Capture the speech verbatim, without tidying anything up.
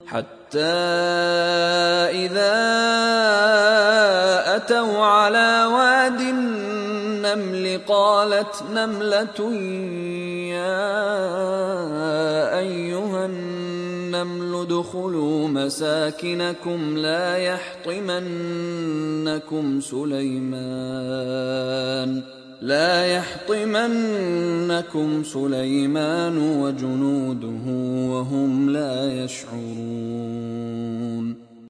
حتى إذا أتوا على واد النمل قالت نملة يا أيها النمل ادخلوا مساكنكم لا يحطمنكم سليمان لا يحطمنكم سليمان وجنوده وهم لا يشعرون